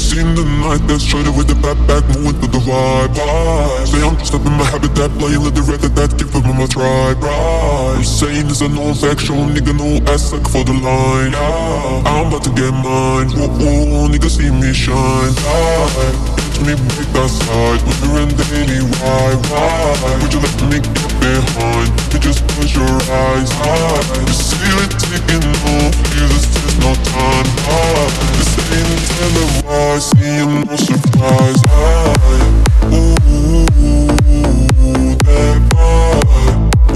Seen the night that's shorty with the backpack moving through the vibe. Say I'm just up in my habitat, playing with the red that give up on my tribe. I'm saying this a known fact, show nigga no ass suck for the line. I'm about to get mine, whoa, nigga see me shine. Catch me break that side, when you're in daily ride. Would you let me get behind? You just close your eyes. You see it taking off, there's no time. This ain't televised, seeing no surprise. Ooh, that vibe.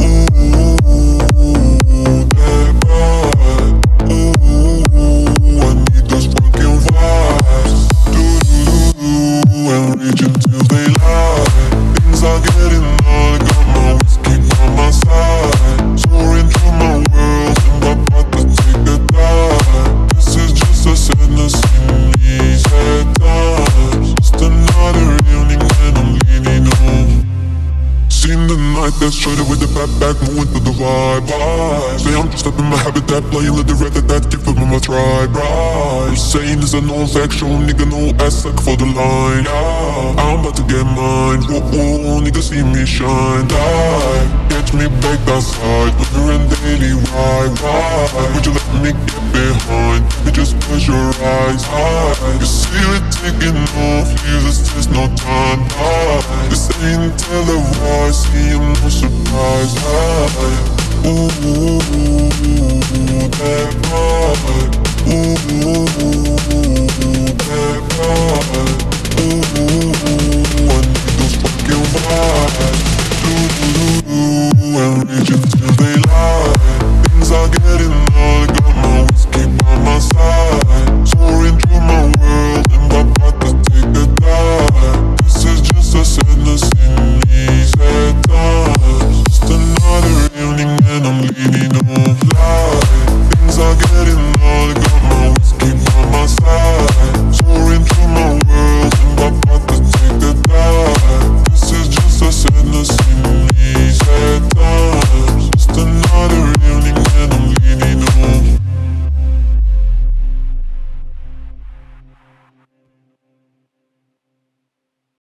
Ooh, that vibe. Ooh, I need those fucking vibes. Do and reach until they lie. Things are getting on, got my whiskey on my side. Soaring through my world, and I'm about to take a dive. This is just a sadness in me, sad times. Just another evening and I'm leaning on. Seen the night that's shorty with the backpack moving through the vibe. Say I'm just up in my habitat, playing with the red that give up on my tribe. Saying this a known fact, show nigga no ass suck for the line. I'm about to get mine, whoa, nigga see me shine. Catch me back outside, when you're in daily ride. Would you let me get behind? You just close your eyes. You see it taking off, there's just no time. This ain't televised, seeing no surprise. Ooh, that vibe.